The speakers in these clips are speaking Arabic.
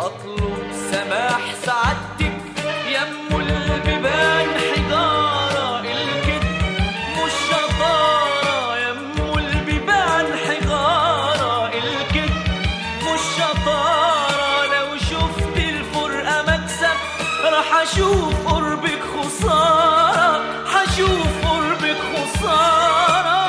أطلب سماح سعادتك يم البيبان حجارة، الكذب مش شطارة يم البيبان حجارة، الكذب مش شطارة. لو شفت الفرقة مكسب راح أشوف قربك خسارة، هشوف قربك خسارة.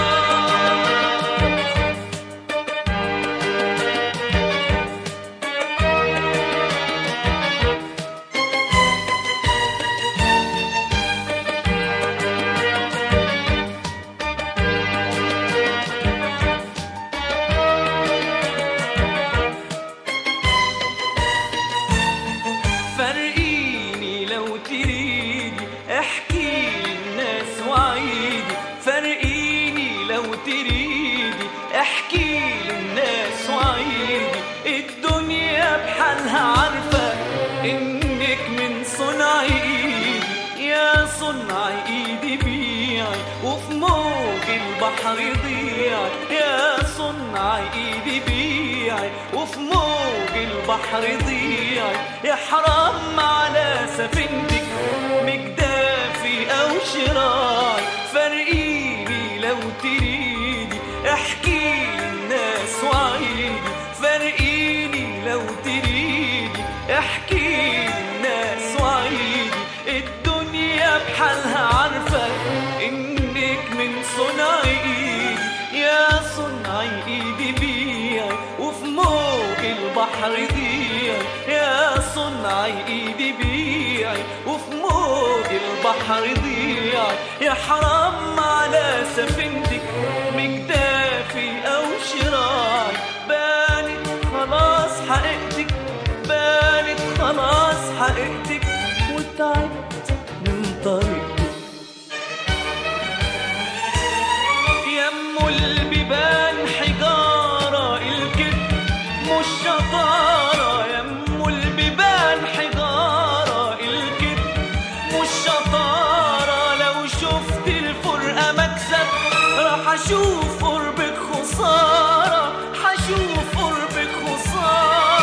فرقيني لو تريدي احكي للناس وعيدي، فرقيني لو تريدي احكي للناس وعيدي. الدنيا بحالها عارفة انك من صنع ايدي، يا صنع ايدي بيعي وفي موج البحر ضيعي، يا صنع ايدي بيعي وفي موج البحر ضيعي. يا حرام على سفينتك مجدافي او شراعي، فرقيني لو تريدي احكي للناس وعيدي، فرقيني لو تريدي احكي للناس وعيدي. الدنيا بحالها عارفة انك من صنع ايدي، يا صنع ايدي بيعي وفي موج البحر ضيعي، يا صنع ايدي بيعي وفي موج البحر ضيعي. يا حرام على سفينتك مجدافي او شراعي، بانت خلاص حقيقتك، بانت خلاص حقيقتك وتعبت من طريقتك. يم البيبان حجارة، الكذب مش شطارة يم البيبان حجارة، الكذب مش شطارة. لو شفت الفرقة مكسب راح أشوف قربك خسارة، هشوف قربك خسارة.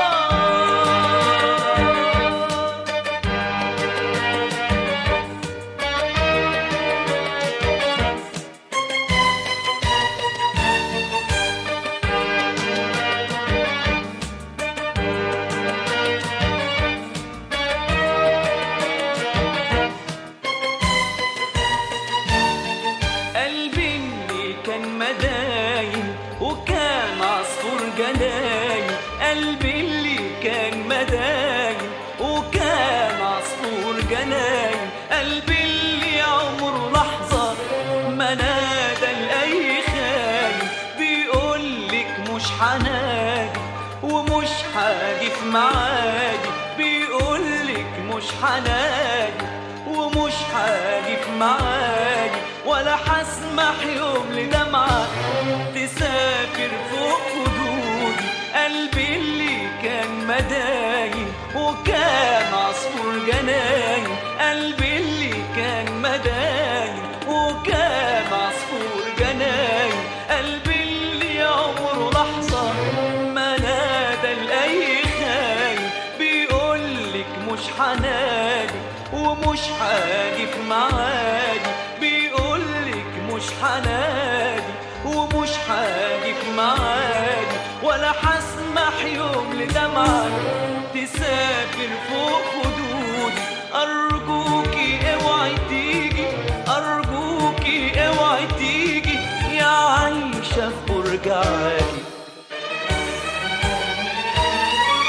قلبي اللي كان مداين وكان عصفور جناين، قلبي اللي كان مداين وكان عصفور جناين، قلبي اللي عمره لحظة ما نادى لأي خاين. بيقولك مش حنادي ومش هاجي في معادي، بيقولك مش حنادي ومش هاجي في معادي، ولا هسمح يوم لدمعة تسافر فوق خدودي. قلبي اللي كان مداين وكان عصفور جناين، قلبي اللي كان مداين وكان عصفور جناين، قلبي اللي عمره لحظة ما نادى لأي خاين. بيقولك مش حنادي ومش هاجي في معادي، بيقولك مش حنادي ومش هاجي في معادي، ولا هسمح يوم لدمعة تسافر فوق خدودي. أرجوكي اوعي تيجي، أرجوكي اوعي تيجي يا عايشة في برج عالي.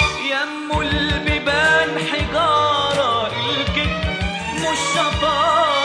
يم البيبان حجارة، الكذب مش شطارة